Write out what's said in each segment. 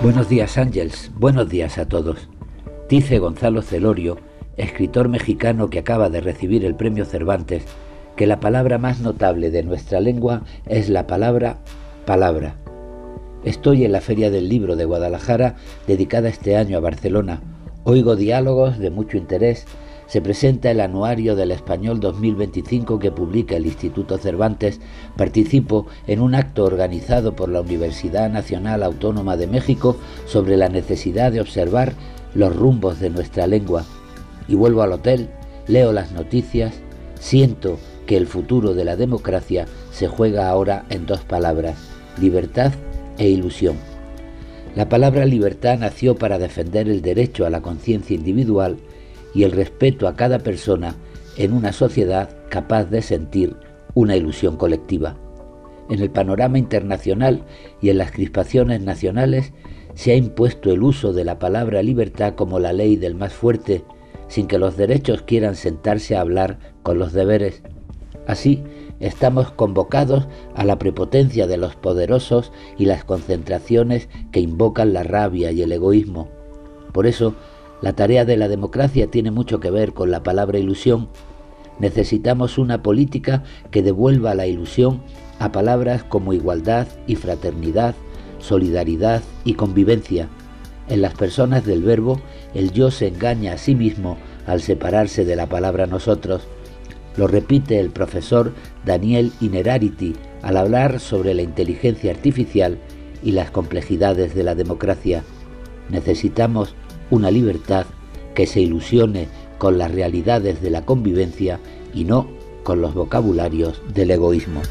Buenos días, Ángels. Buenos días a todos. Dice Gonzalo Celorio, escritor mexicano que acaba de recibir el premio Cervantes, que la palabra más notable de nuestra lengua es la palabra palabra. Estoy en la Feria del Libro de Guadalajara, dedicada este año a Barcelona. Oigo diálogos de mucho interés. Se presenta el Anuario del Español 2025 que publica el Instituto Cervantes. Participo en un acto organizado por la Universidad Nacional Autónoma de México sobre la necesidad de observar los rumbos de nuestra lengua. Y vuelvo al hotel, leo las noticias, siento que el futuro de la democracia se juega ahora en dos palabras: libertad e ilusión. La palabra libertad nació para defender el derecho a la conciencia individual y el respeto a cada persona en una sociedad capaz de sentir una ilusión colectiva. En el panorama internacional y en las crispaciones nacionales se ha impuesto el uso de la palabra libertad como la ley del más fuerte, sin que los derechos quieran sentarse a hablar con los deberes. Así, estamos convocados a la prepotencia de los poderosos y las concentraciones que invocan la rabia y el egoísmo. Por eso, la tarea de la democracia tiene mucho que ver con la palabra ilusión. Necesitamos una política que devuelva la ilusión a palabras como igualdad y fraternidad, solidaridad y convivencia. En las personas del verbo, el yo se engaña a sí mismo al separarse de la palabra nosotros. Lo repite el profesor Daniel Innerarity al hablar sobre la inteligencia artificial y las complejidades de la democracia. Necesitamos una libertad que se ilusione con las realidades de la convivencia y no con los vocabularios del egoísmo.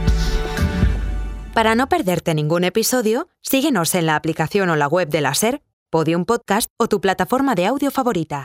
Para no perderte ningún episodio, síguenos en la aplicación o la web de la SER, Podium Podcast o tu plataforma de audio favorita.